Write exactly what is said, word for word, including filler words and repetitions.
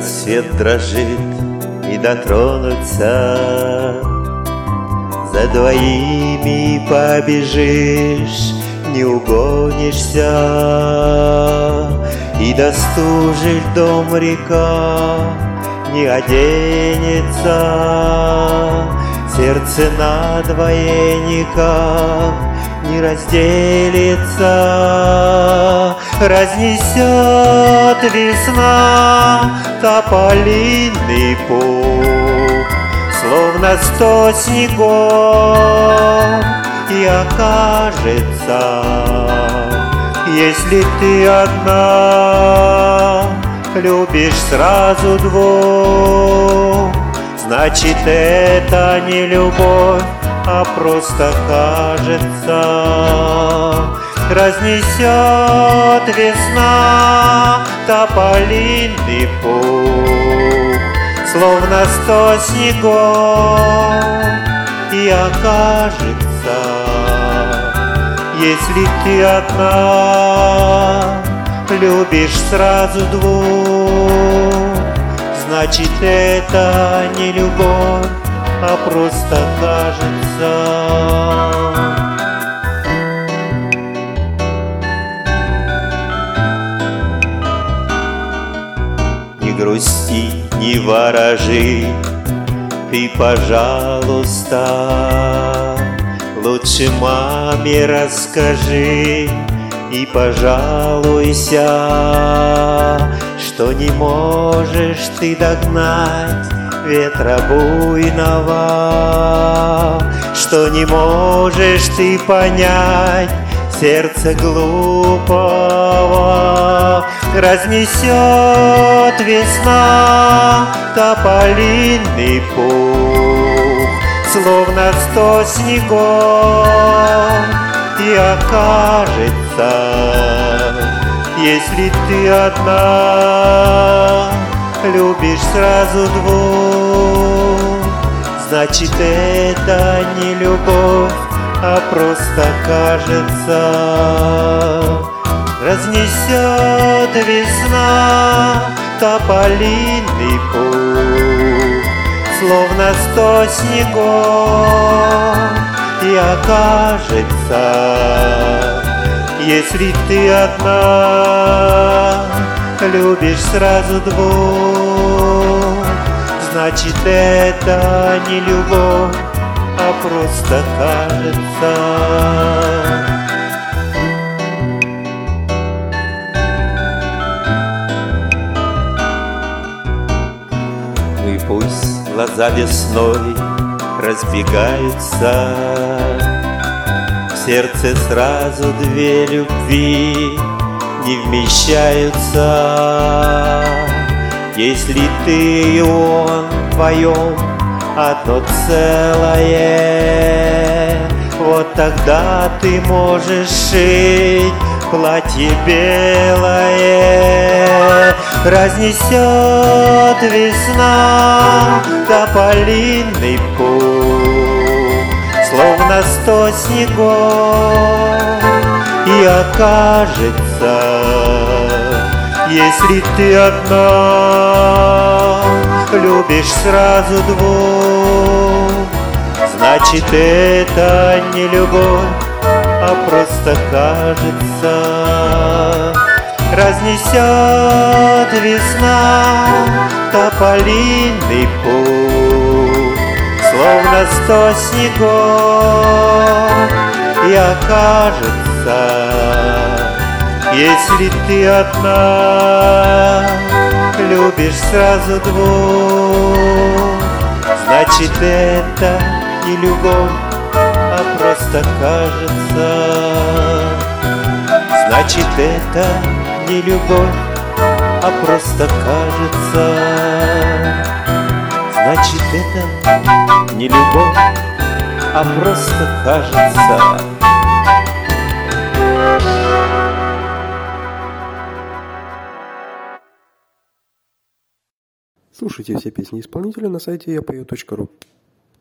рассвет дрожит, и дотронуться за двоими побежишь, не угонишься, и достужит дом река не оденется, сердце надвое никак не разделится. Разнесет весна тополиный пух, словно сто снегов, и окажется, если ты одна любишь сразу двух, значит, это не любовь, а просто кажется. Разнесет весна тополиный пух, словно сто снегов, и окажется, если ты одна любишь сразу двух, значит, это не любовь, а просто кажется. Не грусти, не ворожи, ты, пожалуйста, лучше маме расскажи и пожалуйся, что не можешь ты догнать ветра буйного, что не можешь ты понять сердце глупого. Разнесет весна тополиный пух, словно сто снегов, и окажется, если ты одна любишь сразу двух, значит, это не любовь, а просто кажется. Разнесет весна тополиный пух, словно сто снегов, и окажется, если ты одна любишь сразу двух, значит, это не любовь, а просто кажется. Ну и пусть глаза весной разбегаются, в сердце сразу две любви не вмещаются. Если ты и он вдвоем одно целое, вот тогда ты можешь шить платье белое. Разнесет весна тополиный пух, словно сто снегов, и окажется, если ты одна любишь сразу двух, значит, это не любовь, а просто кажется. Разнесет весна тополиный пух, словно сто снегов, и окажется, если ты одна любишь сразу двух, значит, это не любовь, а просто кажется. Значит, это не любовь, а просто кажется. Значит, это не любовь, а просто кажется. Слушайте все песни исполнителя на сайте я пою точка ру.